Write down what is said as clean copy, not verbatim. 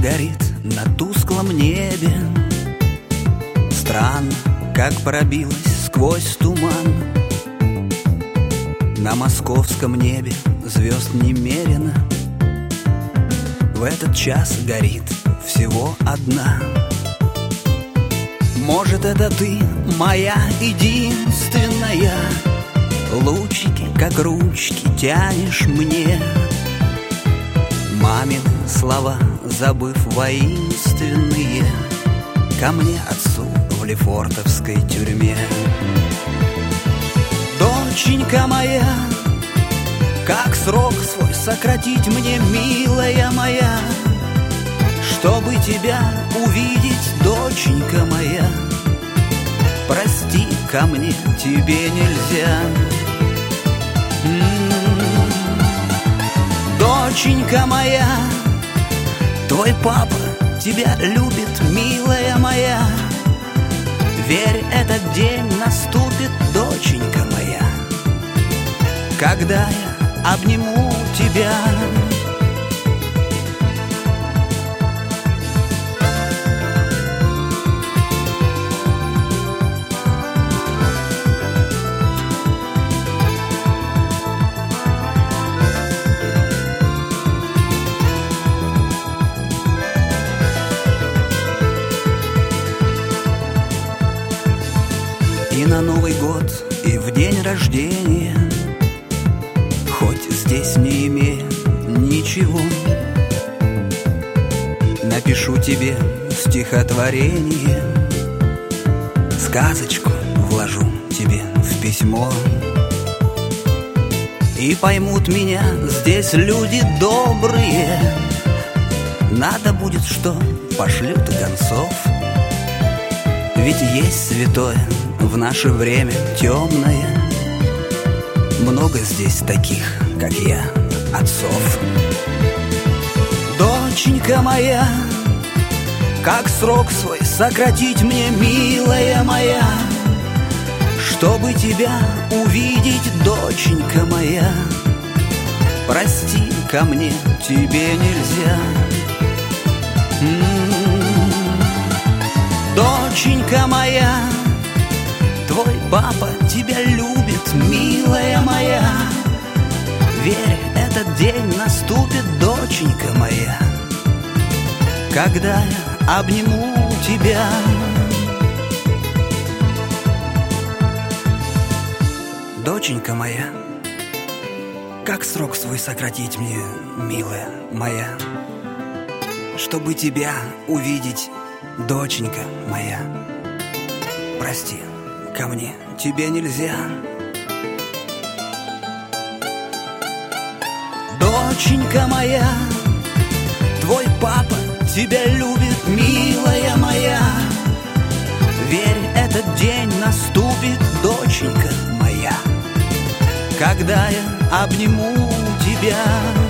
горит на тусклом небе. Странно, как пробилась сквозь туман. На московском небе звезд немерено. В этот час горит всего одна. Может, это ты, моя единственная. Лучики, как ручки, тянешь мне. Мамины слова, забыв воинственные, ко мне, отцу, в лефортовской тюрьме. Доченька моя, как срок свой сократить мне, милая моя, чтобы тебя увидеть, доченька моя. Прости, ко мне тебе нельзя. Доченька моя, твой папа тебя любит, милая моя. Верь, этот день наступит, доченька моя, когда я обниму тебя. И на Новый год, и в день рождения, хоть здесь не имея ничего, напишу тебе стихотворение, сказочку вложу тебе в письмо. И поймут меня здесь люди добрые. Надо будет, что пошлют гонцов. Ведь есть святое в наше время темное. Много здесь таких, как я, отцов. Доченька моя, как срок свой сократить мне, милая моя, чтобы тебя увидеть, доченька моя. Прости, ко мне тебе нельзя. Доченька моя, твой папа тебя любит, милая моя. Верь, этот день наступит, доченька моя, когда я обниму тебя. Доченька моя, как срок свой сократить мне, милая моя, чтобы тебя увидеть, доченька моя. Прости, ко мне тебе нельзя. Доченька моя, твой папа тебя любит, милая моя. Верь, этот день наступит, доченька моя, когда я обниму тебя.